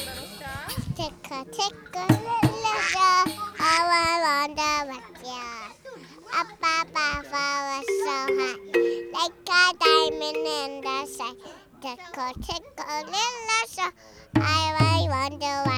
Tickle, tickle, little star, how I wonder what you are. Up above our so high, like a diamond in the sky. Tickle, tickle, little star, how I wonder